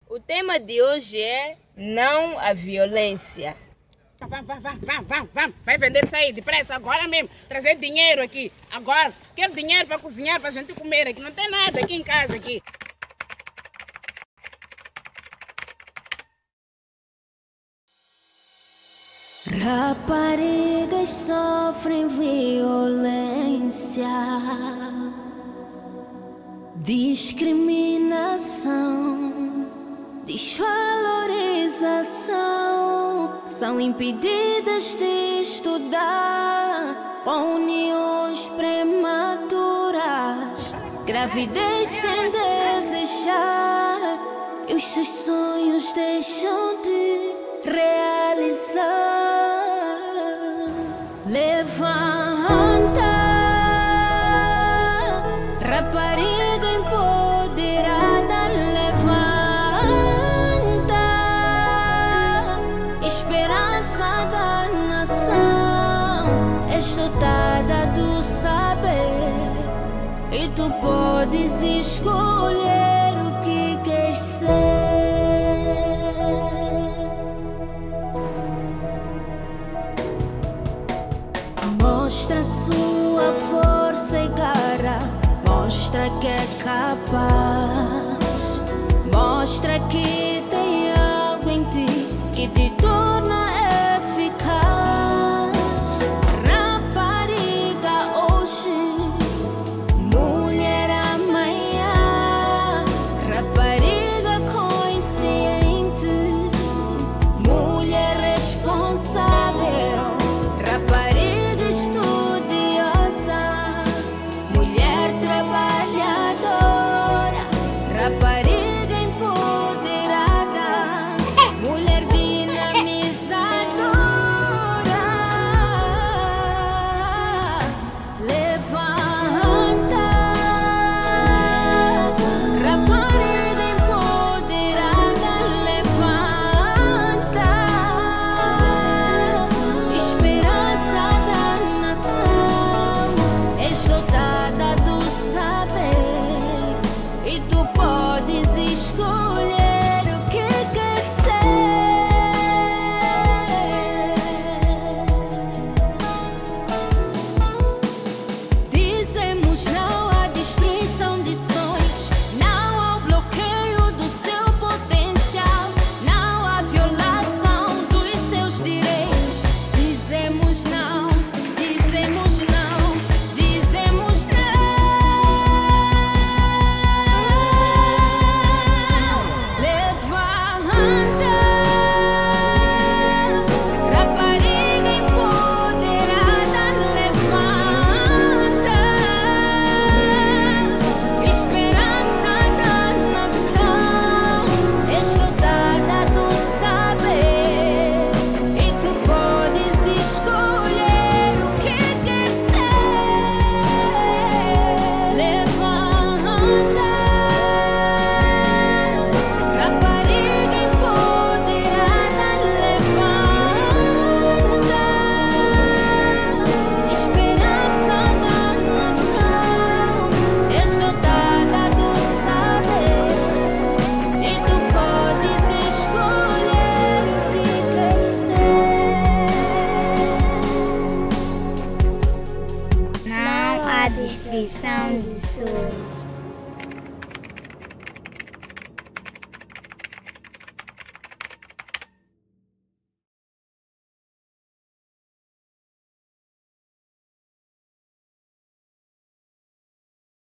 O tema de hoje é não à violência. Vamos. Vai vender isso aí depressa, agora mesmo. Trazer dinheiro aqui. Agora. Quero dinheiro para cozinhar, para a gente comer aqui. Não tem nada aqui em casa aqui. Raparigas sofrem violência, discriminação, desvalorização. São impedidas de estudar com uniões prematuras, gravidez sem desejar, e os seus sonhos deixam de realizar. Levanta, rapariga empoderada, levanta, esperança da nação, és dotada do saber e tu podes escolher o que queres ser. Mostra sua força e garra, mostra que é capaz, mostra que tem algo em ti que te torna eficaz. Rapariga hoje, mulher amanhã, rapariga consciente, mulher responsável, rapariga estudiosa, mulher trabalhadora, rapariga empoderada, mulher dinamizadora. Levanta, rapariga empoderada, levanta, esperança da nação, és dotada do saber e tu podes escolher